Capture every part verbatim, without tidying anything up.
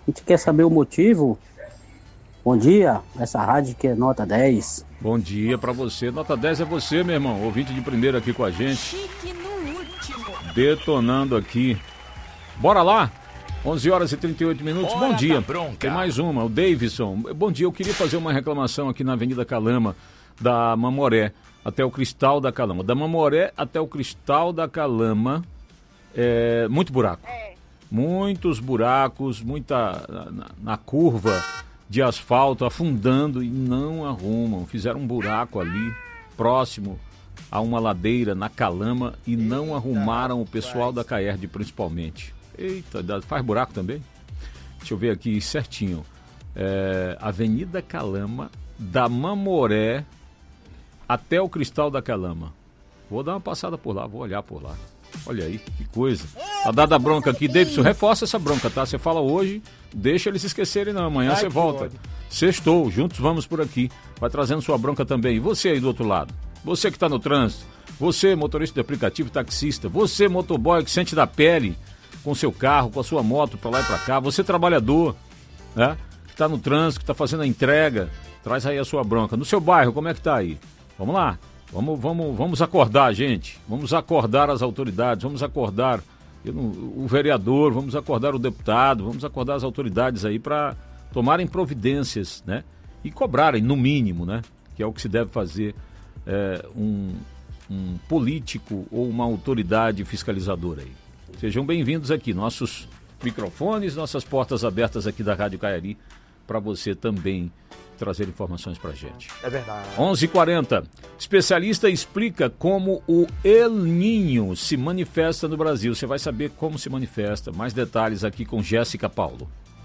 gente quer saber o motivo. Bom dia, essa rádio que é nota dez. Bom dia pra você, nota dez é você, meu irmão, ouvinte de primeira aqui com a gente. Chique no último. Detonando aqui. Bora lá? onze horas e trinta e oito minutos, Hora bom dia. da bronca. Tem mais uma, o Davidson. Bom dia, eu queria fazer uma reclamação aqui na Avenida Calama, da Mamoré até o Cristal da Calama. Da Mamoré até o Cristal da Calama, é muito buraco. É. Muitos buracos, muita na, na curva de asfalto afundando e não arrumam. Fizeram um buraco ali, próximo a uma ladeira na Calama e não arrumaram, o pessoal da Caerd principalmente. Eita, faz buraco também? Deixa eu ver aqui certinho. É, Avenida Calama, da Mamoré até o Cristal da Calama. Vou dar uma passada por lá, vou olhar por lá. Olha aí, que coisa. Tá dada a bronca aqui, Davidson, reforça essa bronca, tá? Você fala hoje, deixa eles se esquecerem não, amanhã você volta. Sextou, juntos vamos por aqui. Vai trazendo sua bronca também. E você aí do outro lado? Você que tá no trânsito, você motorista de aplicativo, taxista, você motoboy que sente da pele com seu carro, com a sua moto pra lá e pra cá, você trabalhador, né? Que tá no trânsito, que tá fazendo a entrega, traz aí a sua bronca. No seu bairro, como é que tá aí? Vamos lá. Vamos, vamos, vamos acordar, gente. Vamos acordar as autoridades, vamos acordar eu não, o vereador, vamos acordar o deputado, vamos acordar as autoridades aí para tomarem providências, né? E cobrarem, no mínimo, né? Que é o que se deve fazer é, um, um político ou uma autoridade fiscalizadora aí. Sejam bem-vindos aqui, nossos microfones, nossas portas abertas aqui da Rádio Caiari para você também trazer informações pra gente. É verdade. onze e quarenta. Especialista explica como o El Niño se manifesta no Brasil. Você vai saber como se manifesta. Mais detalhes aqui com Jéssica Paulo.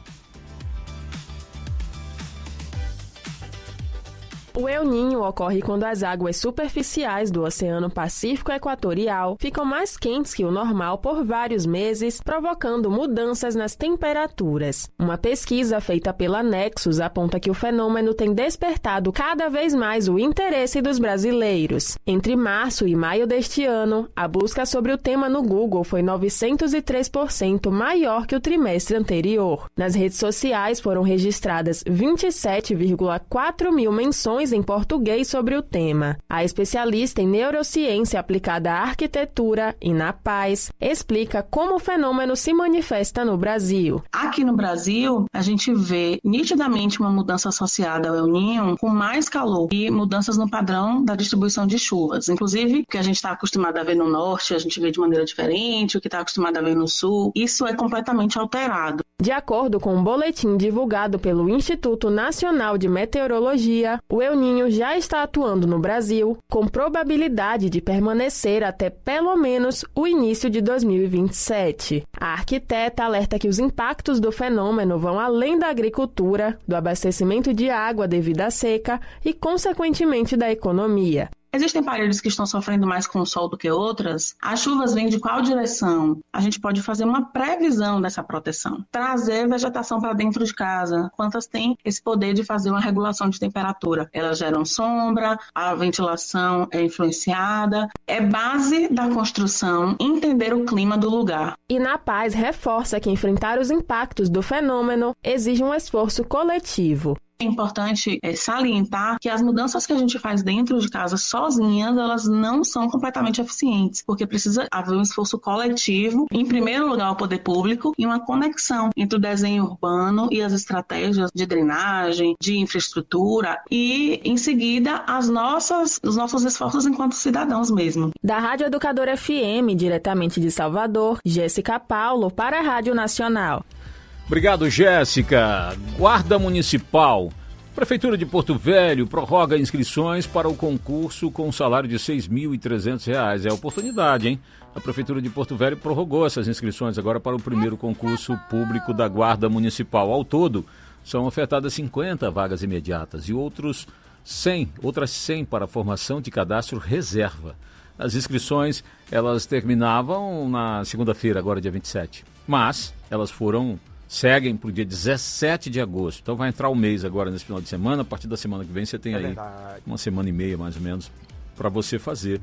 O El Niño ocorre quando as águas superficiais do Oceano Pacífico Equatorial ficam mais quentes que o normal por vários meses, provocando mudanças nas temperaturas. Uma pesquisa feita pela Nexus aponta que o fenômeno tem despertado cada vez mais o interesse dos brasileiros. Entre março e maio deste ano, a busca sobre o tema no Google foi novecentos e três por cento maior que o trimestre anterior. Nas redes sociais foram registradas vinte e sete vírgula quatro mil menções em português sobre o tema. A especialista em neurociência aplicada à arquitetura e na paz explica como o fenômeno se manifesta no Brasil. Aqui no Brasil, a gente vê nitidamente uma mudança associada ao El Niño com mais calor e mudanças no padrão da distribuição de chuvas. Inclusive, o que a gente está acostumado a ver no norte, a gente vê de maneira diferente, o que está acostumado a ver no sul, isso é completamente alterado. De acordo com um boletim divulgado pelo Instituto Nacional de Meteorologia, o El Niño já está atuando no Brasil, com probabilidade de permanecer até pelo menos o início de dois mil e vinte e sete. A arquiteta alerta que os impactos do fenômeno vão além da agricultura, do abastecimento de água devido à seca e, consequentemente, da economia. Existem paredes que estão sofrendo mais com o sol do que outras? As chuvas vêm de qual direção? A gente pode fazer uma previsão dessa proteção. Trazer vegetação para dentro de casa. Quantas têm esse poder de fazer uma regulação de temperatura? Elas geram sombra, a ventilação é influenciada. É base da construção entender o clima do lugar. E na paz reforça que enfrentar os impactos do fenômeno exige um esforço coletivo. É importante é, salientar que as mudanças que a gente faz dentro de casa sozinhas, elas não são completamente eficientes, porque precisa haver um esforço coletivo, em primeiro lugar o poder público, e uma conexão entre o desenho urbano e as estratégias de drenagem, de infraestrutura, e em seguida as nossas, os nossos esforços enquanto cidadãos mesmo. Da Rádio Educadora F M, diretamente de Salvador, Jéssica Paulo para a Rádio Nacional. Obrigado, Jéssica. Guarda Municipal. Prefeitura de Porto Velho prorroga inscrições para o concurso com salário de seis mil e trezentos reais. É a oportunidade, hein? A Prefeitura de Porto Velho prorrogou essas inscrições agora para o primeiro concurso público da Guarda Municipal. Ao todo, são ofertadas cinquenta vagas imediatas e outros cem, outras cem para a formação de cadastro reserva. As inscrições, elas terminavam na segunda-feira, agora dia vinte e sete. Mas elas foram... seguem para o dia dezessete de agosto. Então vai entrar o mês agora nesse final de semana. A partir da semana que vem você tem é aí verdade. uma semana e meia mais ou menos para você fazer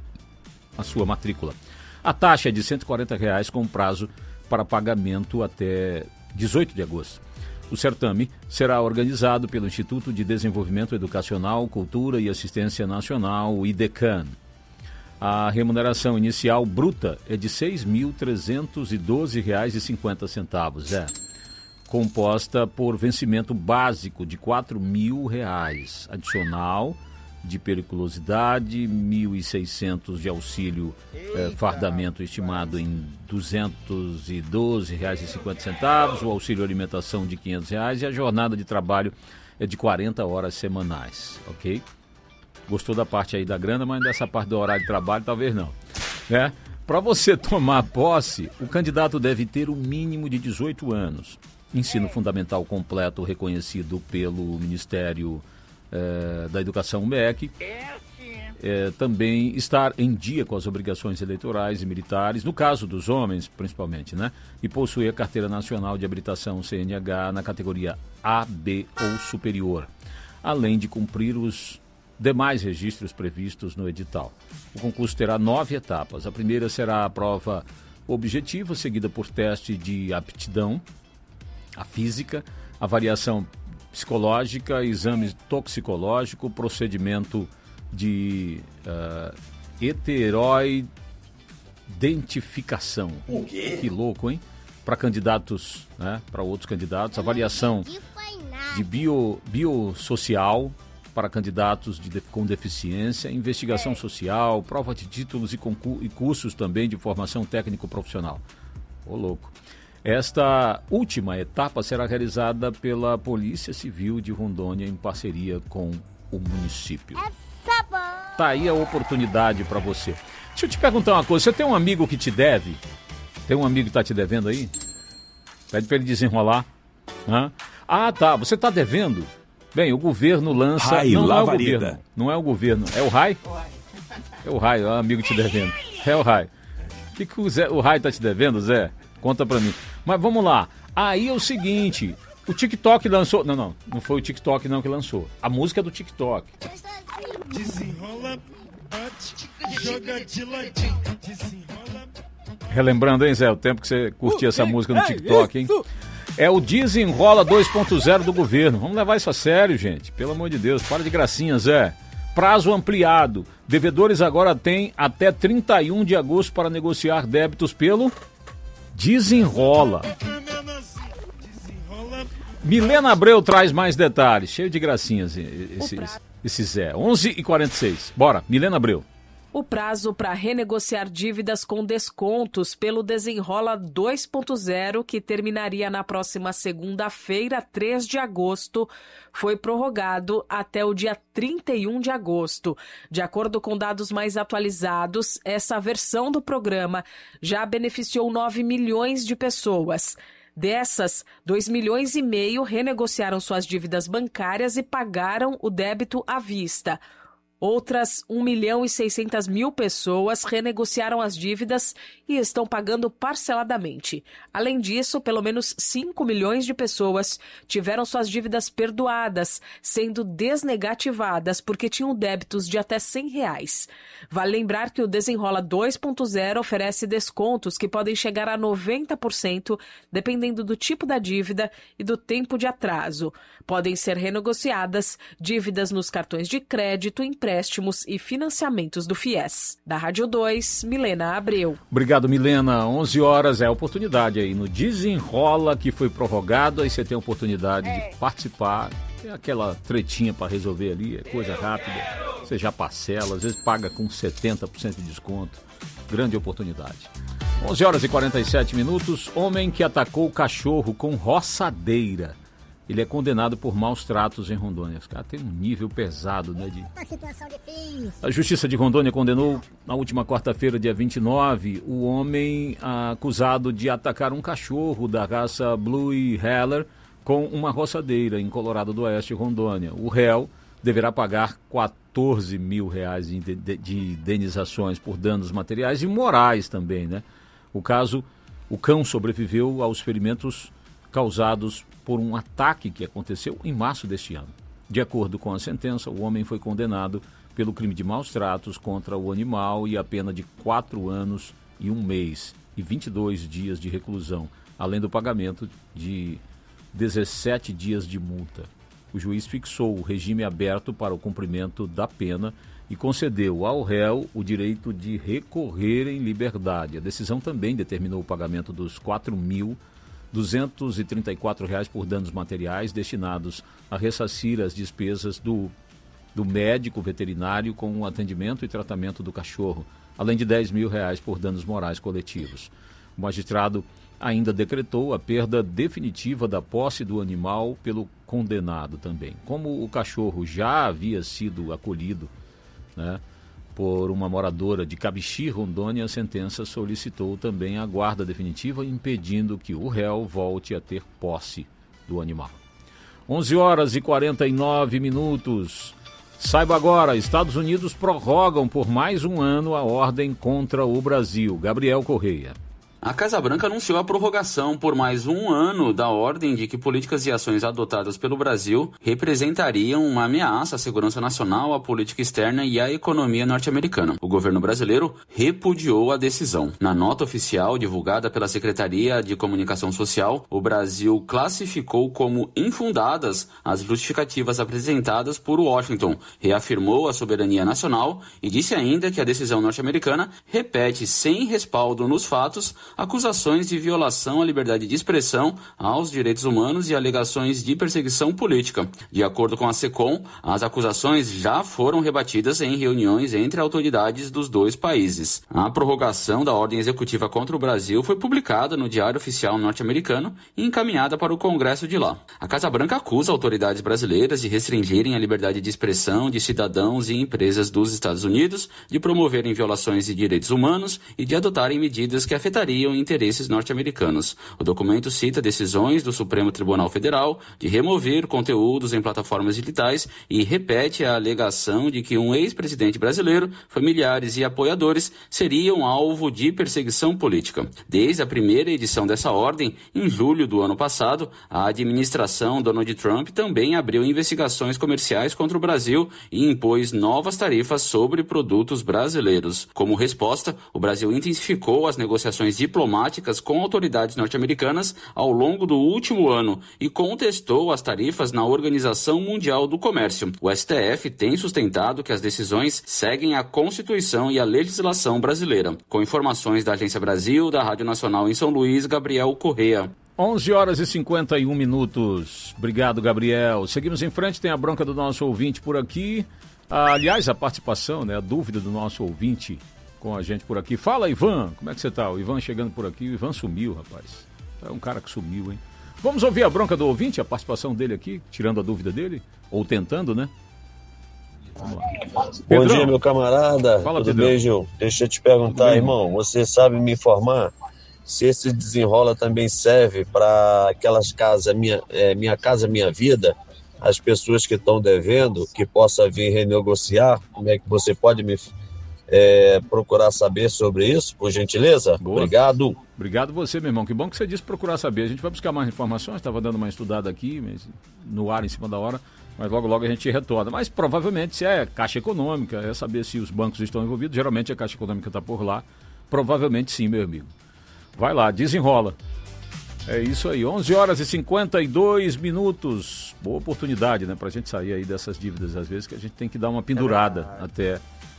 a sua matrícula. A taxa é de cento e quarenta reais com prazo para pagamento até dezoito de agosto. O certame será organizado pelo Instituto de Desenvolvimento Educacional, Cultura e Assistência Nacional, o IDECAN. A remuneração inicial bruta é de seis mil trezentos e doze reais e cinquenta centavos, é, composta por vencimento básico de quatro mil reais, adicional de periculosidade, mil e seiscentos de auxílio eh, fardamento estimado em duzentos e doze reais e cinquenta centavos, o auxílio alimentação de quinhentos reais e a jornada de trabalho é de quarenta horas semanais, ok? Gostou da parte aí da grana, mas dessa parte do horário de trabalho talvez não, né? Para você tomar posse, o candidato deve ter o mínimo de dezoito anos, ensino fundamental completo reconhecido pelo Ministério É, da Educação, M E C, é, também estar em dia com as obrigações eleitorais e militares, no caso dos homens principalmente, né? E possuir a Carteira Nacional de Habilitação C N H na categoria A, B ou superior, além de cumprir os demais registros previstos no edital. O concurso terá nove etapas. A primeira será a prova objetiva, seguida por teste de aptidão, a física, avaliação psicológica, exame toxicológico, procedimento de uh, heteroidentificação. O quê? Que louco, hein? Para candidatos, né? Para outros candidatos, avaliação de bio, biosocial para candidatos de, com deficiência, investigação social, prova de títulos e, concurso, e cursos também de formação técnico-profissional. Ô, louco. Esta última etapa será realizada pela Polícia Civil de Rondônia em parceria com o município. Tá aí a oportunidade para você. Deixa eu te perguntar uma coisa, você tem um amigo que te deve? Tem um amigo que tá te devendo aí? Pede para ele desenrolar. Hã? Ah, tá, você tá devendo? Bem, o governo lança... Rai, não, não é o Lavareda. governo, não é o governo, é o Rai? É o Rai, é o amigo te devendo. É o Rai. O que, que o, Zé, o Rai tá te devendo, Zé? Conta pra mim. Mas vamos lá. Aí é o seguinte, o TikTok lançou... Não, não, não foi o TikTok não que lançou. A música é do TikTok. Desenrola, bate, joga de ladinho. Desenrola. Relembrando, hein, Zé, o tempo que você curtia essa música no TikTok, hein? É o Desenrola dois ponto zero do governo. Vamos levar isso a sério, gente. Pelo amor de Deus, para de gracinha, Zé. Prazo ampliado. Devedores agora têm até trinta e um de agosto para negociar débitos pelo Desenrola. Milena Abreu traz mais detalhes. Cheio de gracinhas esse, esse Zé. onze e quarenta e seis. Bora, Milena Abreu. O prazo para renegociar dívidas com descontos pelo Desenrola dois ponto zero, que terminaria na próxima segunda-feira, três de agosto, foi prorrogado até o dia trinta e um de agosto. De acordo com dados mais atualizados, essa versão do programa já beneficiou nove milhões de pessoas. Dessas, dois milhões e meio renegociaram suas dívidas bancárias e pagaram o débito à vista. Outras um milhão e seiscentas mil pessoas renegociaram as dívidas e estão pagando parceladamente. Além disso, pelo menos cinco milhões de pessoas tiveram suas dívidas perdoadas, sendo desnegativadas porque tinham débitos de até cem reais. Vale lembrar que o Desenrola dois ponto zero oferece descontos que podem chegar a noventa por cento, dependendo do tipo da dívida e do tempo de atraso. Podem ser renegociadas dívidas nos cartões de crédito, empréstimos e financiamentos do FIES. Da Rádio dois, Milena Abreu. Obrigado, Milena. onze horas é a oportunidade aí no Desenrola, que foi prorrogado. Aí você tem a oportunidade de participar. Tem aquela tretinha para resolver ali, é coisa rápida. Você já parcela, às vezes paga com setenta por cento de desconto. Grande oportunidade. onze horas e quarenta e sete minutos. Homem que atacou o cachorro com roçadeira. Ele é condenado por maus tratos em Rondônia. Os caras têm um nível pesado, né? De... Uma situação difícil. A Justiça de Rondônia condenou, na última quarta-feira, dia vinte e nove, o homem acusado de atacar um cachorro da raça Blue Heeler com uma roçadeira em Colorado do Oeste, Rondônia. O réu deverá pagar quatorze mil reais de, de, de indenizações por danos materiais e morais também, né? O caso, o cão sobreviveu aos ferimentos causados por um ataque que aconteceu em março deste ano. De acordo com a sentença, o homem foi condenado pelo crime de maus tratos contra o animal e a pena de quatro anos e um mês e vinte e dois dias de reclusão, além do pagamento de dezessete dias de multa. O juiz fixou o regime aberto para o cumprimento da pena e concedeu ao réu o direito de recorrer em liberdade. A decisão também determinou o pagamento dos quatro mil duzentos e trinta e quatro reais por danos materiais destinados a ressarcir as despesas do, do médico veterinário com o atendimento e tratamento do cachorro, além de dez mil reais por danos morais coletivos. O magistrado ainda decretou a perda definitiva da posse do animal pelo condenado também. Como o cachorro já havia sido acolhido, né, por uma moradora de Cabixi, Rondônia, a sentença solicitou também a guarda definitiva, impedindo que o réu volte a ter posse do animal. onze horas e quarenta e nove minutos. Saiba agora, Estados Unidos prorrogam por mais um ano a ordem contra o Brasil. Gabriel Correia. A Casa Branca anunciou a prorrogação por mais um ano da ordem de que políticas e ações adotadas pelo Brasil representariam uma ameaça à segurança nacional, à política externa e à economia norte-americana. O governo brasileiro repudiou a decisão. Na nota oficial divulgada pela Secretaria de Comunicação Social, o Brasil classificou como infundadas as justificativas apresentadas por Washington, reafirmou a soberania nacional e disse ainda que a decisão norte-americana repete sem respaldo nos fatos acusações de violação à liberdade de expressão, aos direitos humanos e alegações de perseguição política. De acordo com a SECOM, as acusações já foram rebatidas em reuniões entre autoridades dos dois países. A prorrogação da ordem executiva contra o Brasil foi publicada no Diário Oficial norte-americano e encaminhada para o Congresso de lá. A Casa Branca acusa autoridades brasileiras de restringirem a liberdade de expressão de cidadãos e empresas dos Estados Unidos, de promoverem violações de direitos humanos e de adotarem medidas que afetariam interesses norte-americanos. O documento cita decisões do Supremo Tribunal Federal de remover conteúdos em plataformas digitais e repete a alegação de que um ex-presidente brasileiro, familiares e apoiadores seriam alvo de perseguição política. Desde a primeira edição dessa ordem, em julho do ano passado, a administração Donald Trump também abriu investigações comerciais contra o Brasil e impôs novas tarifas sobre produtos brasileiros. Como resposta, o Brasil intensificou as negociações diplomáticas com autoridades norte-americanas ao longo do último ano e contestou as tarifas na Organização Mundial do Comércio. O S T F tem sustentado que as decisões seguem a Constituição e a legislação brasileira. Com informações da Agência Brasil, da Rádio Nacional em São Luís, Gabriel Correia. onze horas e cinquenta e um minutos. Obrigado, Gabriel. Seguimos em frente, tem a bronca do nosso ouvinte por aqui. Ah, aliás, a participação, né, a dúvida do nosso ouvinte com a gente por aqui. Fala, Ivan, como é que você tá? O Ivan chegando por aqui, o Ivan sumiu, rapaz. É um cara que sumiu, hein? Vamos ouvir a bronca do ouvinte, a participação dele aqui, tirando a dúvida dele, ou tentando, né? Vamos lá. Bom Pedrão. dia, meu camarada. Fala, Tudo Pedrão. bem, Gil? Deixa eu te perguntar, bem, irmão, você sabe me informar se esse desenrola também serve para aquelas casas, minha, é, minha Casa Minha Vida, as pessoas que estão devendo, que possa vir renegociar? Como é que você pode me é, procurar saber sobre isso, por gentileza? Boa. Obrigado. Obrigado você, meu irmão. Que bom que você disse procurar saber. A gente vai buscar mais informações, estava dando uma estudada aqui, mas no ar, em cima da hora, mas logo, logo a gente retorna. Mas provavelmente se é Caixa Econômica, é saber se os bancos estão envolvidos. Geralmente a Caixa Econômica está por lá. Provavelmente sim, meu amigo. Vai lá, desenrola. É isso aí, onze horas e cinquenta e dois minutos. Boa oportunidade, né, pra gente sair aí dessas dívidas, às vezes, que a gente tem que dar uma pendurada é até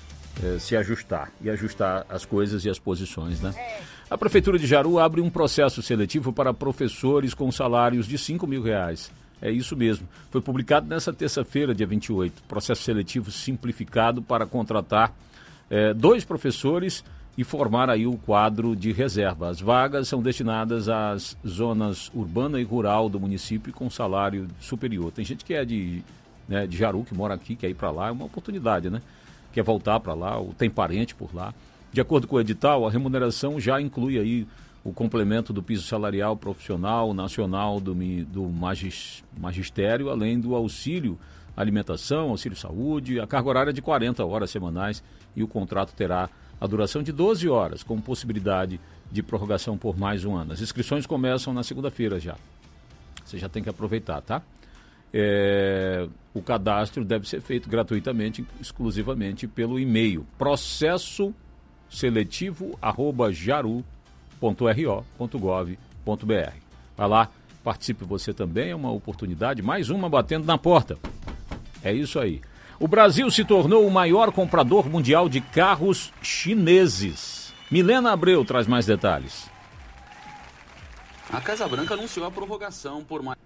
é, se ajustar e ajustar as coisas e as posições, né? A Prefeitura de Jaru abre um processo seletivo para professores com salários de cinco mil reais. É isso mesmo. Foi publicado nessa terça-feira, dia vinte e oito. Processo seletivo simplificado para contratar é, dois professores e formar aí o quadro de reserva. As vagas são destinadas às zonas urbana e rural do município com salário superior. Tem gente que é de, né, de Jaru, que mora aqui, quer ir para lá, é uma oportunidade, né? Quer voltar para lá, ou tem parente por lá. De acordo com o edital, a remuneração já inclui aí o complemento do piso salarial profissional nacional do, do magis, magistério, além do auxílio alimentação, auxílio saúde, a carga horária de quarenta horas semanais e o contrato terá a duração de doze horas, com possibilidade de prorrogação por mais um ano. As inscrições começam na segunda-feira já. Você já tem que aproveitar, tá? É, o cadastro deve ser feito gratuitamente, exclusivamente pelo e-mail processo seletivo arroba jaru ponto r o ponto gov ponto b r. Vai lá Participe você também, é uma oportunidade, mais uma batendo na porta. É isso aí. O Brasil se tornou o maior comprador mundial de carros chineses. Milena Abreu traz mais detalhes. A Casa Branca anunciou a prorrogação por mais...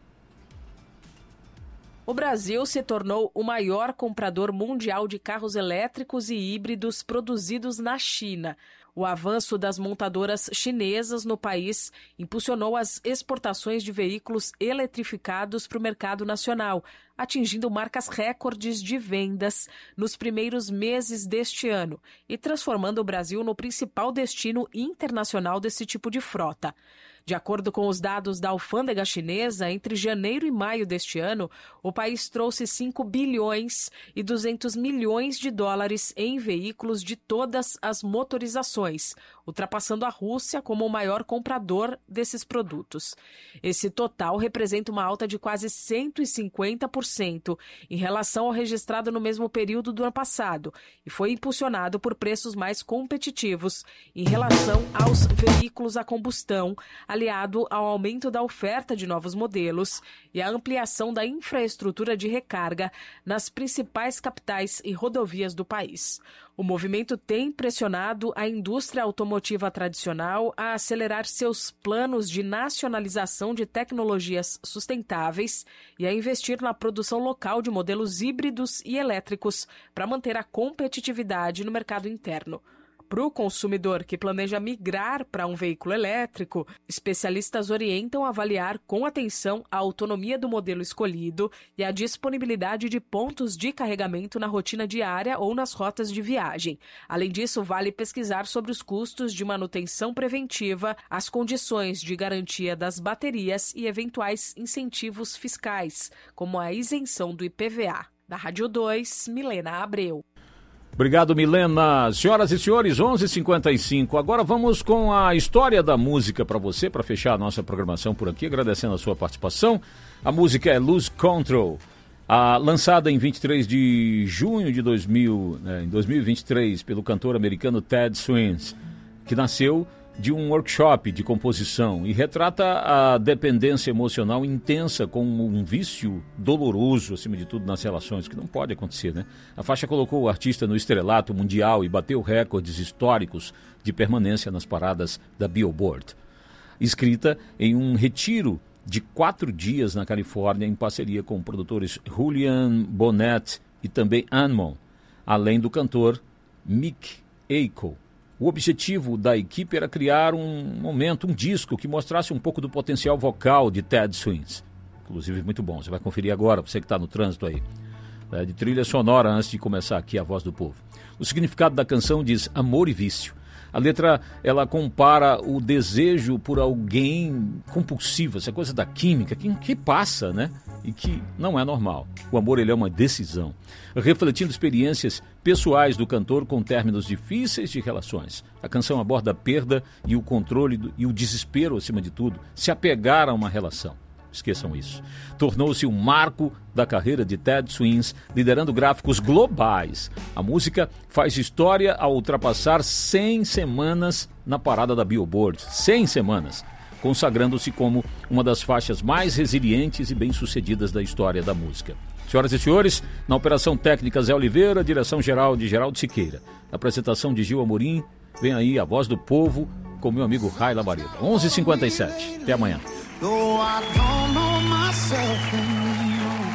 O Brasil se tornou o maior comprador mundial de carros elétricos e híbridos produzidos na China. O avanço das montadoras chinesas no país impulsionou as exportações de veículos eletrificados para o mercado nacional, atingindo marcas recordes de vendas nos primeiros meses deste ano e transformando o Brasil no principal destino internacional desse tipo de frota. De acordo com os dados da alfândega chinesa, entre janeiro e maio deste ano, o país trouxe cinco bilhões e duzentos milhões de dólares em veículos de todas as motorizações, ultrapassando a Rússia como o maior comprador desses produtos. Esse total representa uma alta de quase cento e cinquenta por cento em relação ao registrado no mesmo período do ano passado e foi impulsionado por preços mais competitivos em relação aos veículos a combustão, aliado ao aumento da oferta de novos modelos e à ampliação da infraestrutura de recarga nas principais capitais e rodovias do país. O movimento tem pressionado a indústria automotiva tradicional a acelerar seus planos de nacionalização de tecnologias sustentáveis e a investir na produção local de modelos híbridos e elétricos para manter a competitividade no mercado interno. Para o consumidor que planeja migrar para um veículo elétrico, especialistas orientam a avaliar com atenção a autonomia do modelo escolhido e a disponibilidade de pontos de carregamento na rotina diária ou nas rotas de viagem. Além disso, vale pesquisar sobre os custos de manutenção preventiva, as condições de garantia das baterias e eventuais incentivos fiscais, como a isenção do I P V A. Da Rádio dois, Milena Abreu. Obrigado, Milena. Senhoras e senhores, onze e cinquenta e cinco. Agora vamos com a história da música para você, para fechar a nossa programação por aqui, agradecendo a sua participação. A música é Lose Control, a, lançada em vinte e três de junho de dois mil, né, em dois mil e vinte e três pelo cantor americano Ted Swings, que nasceu de um workshop de composição e retrata a dependência emocional intensa com um vício doloroso, acima de tudo, nas relações, que não pode acontecer, né? A faixa colocou o artista no estrelato mundial e bateu recordes históricos de permanência nas paradas da Billboard. Escrita em um retiro de quatro dias na Califórnia, em parceria com produtores Julian Bonnet e também Anmon, além do cantor Mick Eiko. O objetivo da equipe era criar um momento, um disco que mostrasse um pouco do potencial vocal de Ted Swings. Inclusive, muito bom. Você vai conferir agora, você que está no trânsito aí. É, de trilha sonora, antes de começar aqui a Voz do Povo. O significado da canção diz amor e vício. A letra, ela compara o desejo por alguém compulsivo, essa coisa da química, que, que passa, né? E que não é normal. O amor, ele é uma decisão. Refletindo experiências pessoais do cantor com términos difíceis de relações. A canção aborda a perda e o controle do, e o desespero, acima de tudo, se apegar a uma relação. Esqueçam isso. Tornou-se um marco da carreira de Ted Swings, liderando gráficos globais. A música faz história ao ultrapassar cem semanas na parada da Billboard. cem semanas. Consagrando-se como uma das faixas mais resilientes e bem-sucedidas da história da música. Senhoras e senhores, na operação técnica Zé Oliveira, direção-geral de Geraldo Siqueira. Apresentação de Gil Amorim, vem aí a Voz do Povo com meu amigo Rai Labareda. onze e cinquenta e sete. Até amanhã. Though I don't know myself anymore.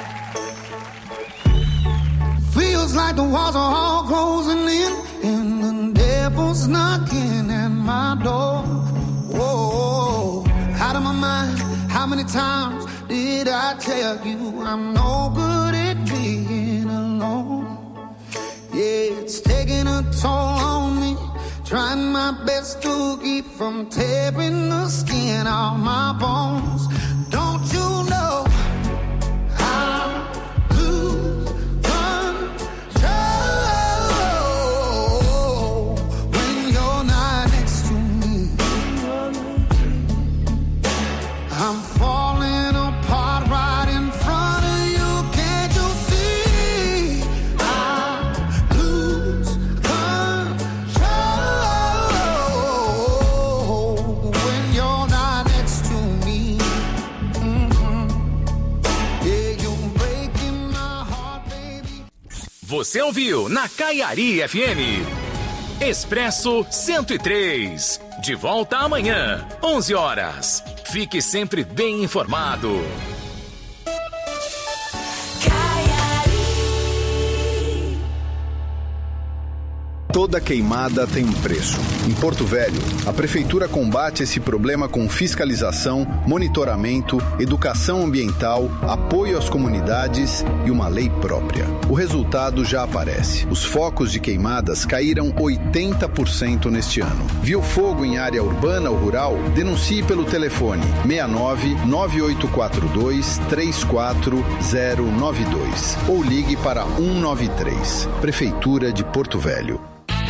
Feels like the walls are all closing in and the devil's knocking at my door. Whoa, out of my mind. How many times did I tell you I'm no good at being alone? Yeah, it's taking a toll on me. Trying my best to keep from tearing the skin off my bones. Don't you know I lose control when you're not next to me? I'm falling apart right in front of you. Can't you see? I lose control. When you're not next to me. Você ouviu na Caiari F M. Expresso cento e três. De volta amanhã, onze horas. Fique sempre bem informado. Toda queimada tem um preço. Em Porto Velho, a Prefeitura combate esse problema com fiscalização, monitoramento, educação ambiental, apoio às comunidades e uma lei própria. O resultado já aparece. Os focos de queimadas caíram oitenta por cento neste ano. Viu fogo em área urbana ou rural? Denuncie pelo telefone seis nove nove oito quatro dois três quatro zero nove dois ou ligue para um nove três. Prefeitura de Porto Velho.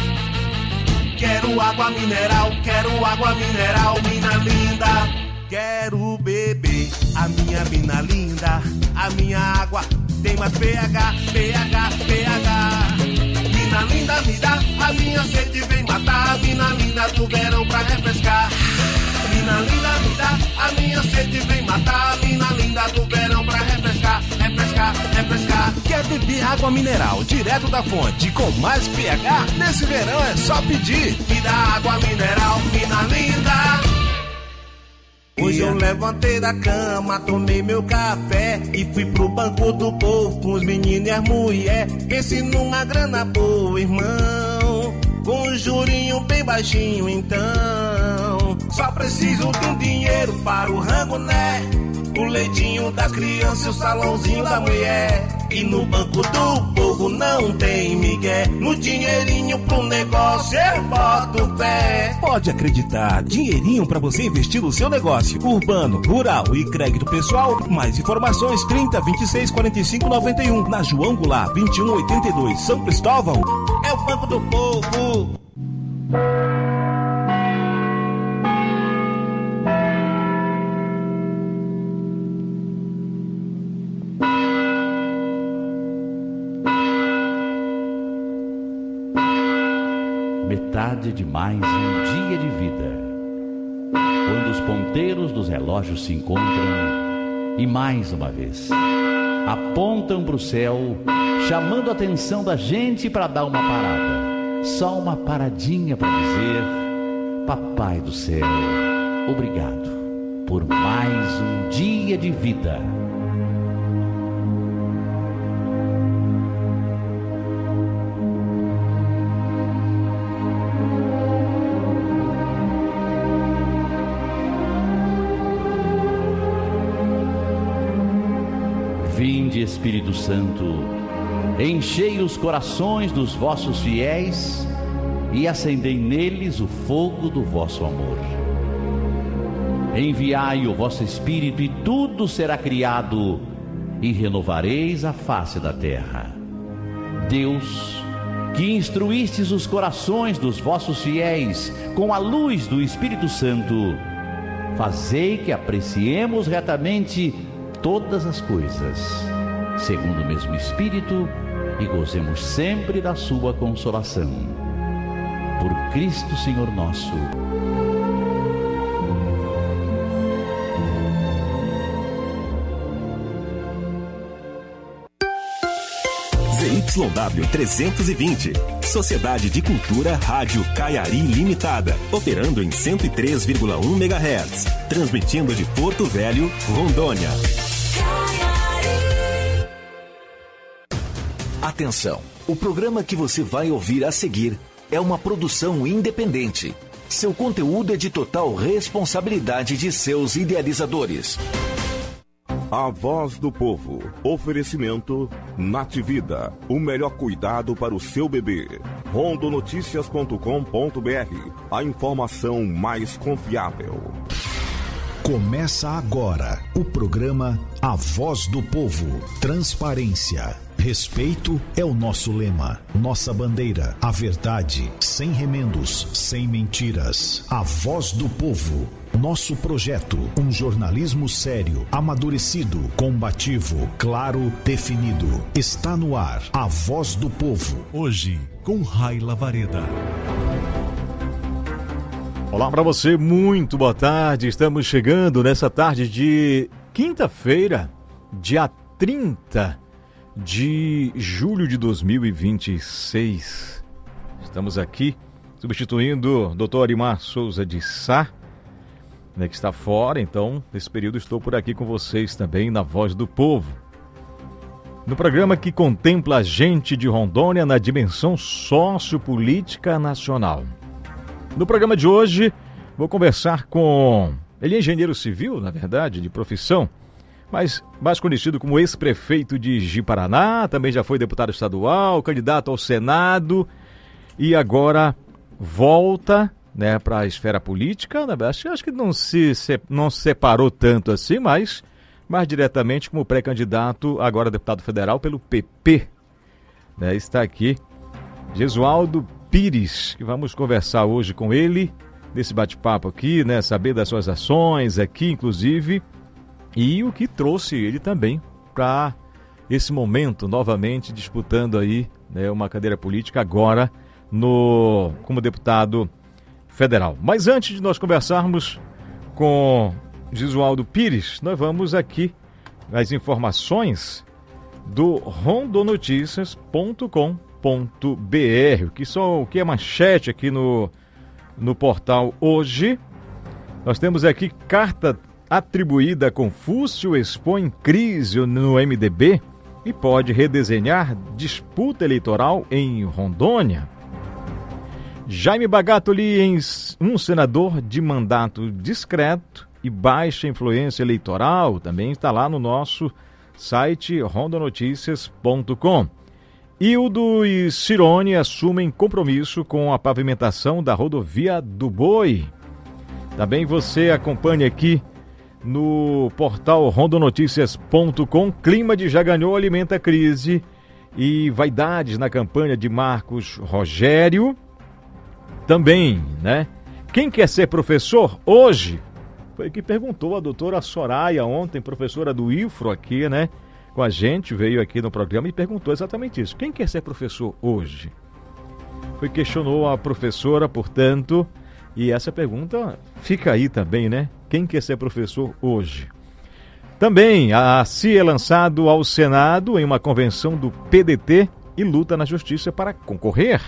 Quero água mineral, quero água mineral, mina linda. Quero beber a minha mina linda. A minha água tem mais pH, pH, pH. Mina linda me dá, a minha sede vem matar. A mina linda do verão pra refrescar. Mina linda me dá, a minha sede vem matar. A mina linda do verão pra refrescar, refrescar, refrescar. Quer beber água mineral direto da fonte com mais pH? Nesse verão é só pedir. Me dá água mineral, mina linda. Hoje eu levantei da cama, tomei meu café e fui pro banco do povo com os meninos e as mulheres. Pense numa grana boa, irmão, com um jurinho bem baixinho, então. Só preciso de um dinheiro para o rango, né? O leitinho das crianças e o salãozinho da mulher. E no banco do povo não tem migué. No dinheirinho pro negócio eu boto fé. Pode acreditar, dinheirinho pra você investir no seu negócio. Urbano, rural e crédito pessoal. Mais informações trinta, vinte e seis, quarenta e cinco, noventa e um. Na João Goulart, vinte e um, oitenta e dois, São Cristóvão. É o Banco do Povo. Metade de mais um dia de vida. Quando os ponteiros dos relógios se encontram e mais uma vez apontam para o céu, chamando a atenção da gente para dar uma parada. Só uma paradinha para dizer: Papai do céu, obrigado por mais um dia de vida. Vinde, Espírito Santo, enchei os corações dos vossos fiéis e acendei neles o fogo do vosso amor. Enviai o vosso Espírito e tudo será criado e renovareis a face da terra. Deus, que instruístes os corações dos vossos fiéis com a luz do Espírito Santo, fazei que apreciemos retamente todas as coisas, segundo o mesmo Espírito, e gozemos sempre da sua consolação. Por Cristo Senhor nosso. Z Y W trezentos e vinte, Sociedade de Cultura Rádio Caiari Limitada, operando em cento e três vírgula um megahertz, transmitindo de Porto Velho, Rondônia. Atenção, o programa que você vai ouvir a seguir é uma produção independente. Seu conteúdo é de total responsabilidade de seus idealizadores. A Voz do Povo. Oferecimento Nativida. O melhor cuidado para o seu bebê. rondonoticias ponto com ponto br. A informação mais confiável. Começa agora o programa A Voz do Povo. Transparência. Respeito é o nosso lema, nossa bandeira. A verdade, sem remendos, sem mentiras. A Voz do Povo. Nosso projeto, um jornalismo sério, amadurecido, combativo, claro, definido. Está no ar, A Voz do Povo. Hoje, com Raila Vareda. Olá para você, muito boa tarde. Estamos chegando nessa tarde de quinta-feira, dia trinta de julho de dois mil e vinte e seis. Estamos aqui substituindo o doutor Arimar Souza de Sá, né, que está fora. Então, nesse período estou por aqui com vocês também na Voz do Povo, no programa que contempla a gente de Rondônia na dimensão sociopolítica nacional. No programa de hoje, vou conversar com... Ele é engenheiro civil, na verdade, de profissão, mas mais conhecido como ex-prefeito de Ji-Paraná, também já foi deputado estadual, candidato ao Senado e agora volta, né, para a esfera política. Acho, acho que não se, se não se separou tanto assim, mas mais diretamente como pré-candidato, agora deputado federal pelo P P. Né, está aqui Jesualdo Pires, que vamos conversar hoje com ele, nesse bate-papo aqui, né, saber das suas ações aqui, inclusive, e o que trouxe ele também para esse momento, novamente disputando aí, né, uma cadeira política agora no, como deputado federal. Mas antes de nós conversarmos com Jesualdo Pires, nós vamos aqui as informações do rondonoticias ponto com ponto b r, que só o que é manchete aqui no, no portal hoje. Nós temos aqui: carta atribuída a Confúcio expõe crise no M D B e pode redesenhar disputa eleitoral em Rondônia. Jaime Bagatoli, um senador de mandato discreto e baixa influência eleitoral, também está lá no nosso site rondonoticias ponto com. Hildo e Cirone assumem compromisso com a pavimentação da rodovia do Boi. Também você acompanha aqui no portal rondonoticias ponto com. Clima de já ganhou alimenta crise e vaidades na campanha de Marcos Rogério. Também, né? Quem quer ser professor hoje? Foi que perguntou a doutora Soraya ontem, professora do I F R O aqui, né? Com a gente, veio aqui no programa e perguntou exatamente isso. Quem quer ser professor hoje? Foi questionou a professora, portanto, e essa pergunta fica aí também, né? Quem quer ser professor hoje? Também, a C I E é lançado ao Senado em uma convenção do P D T e luta na justiça para concorrer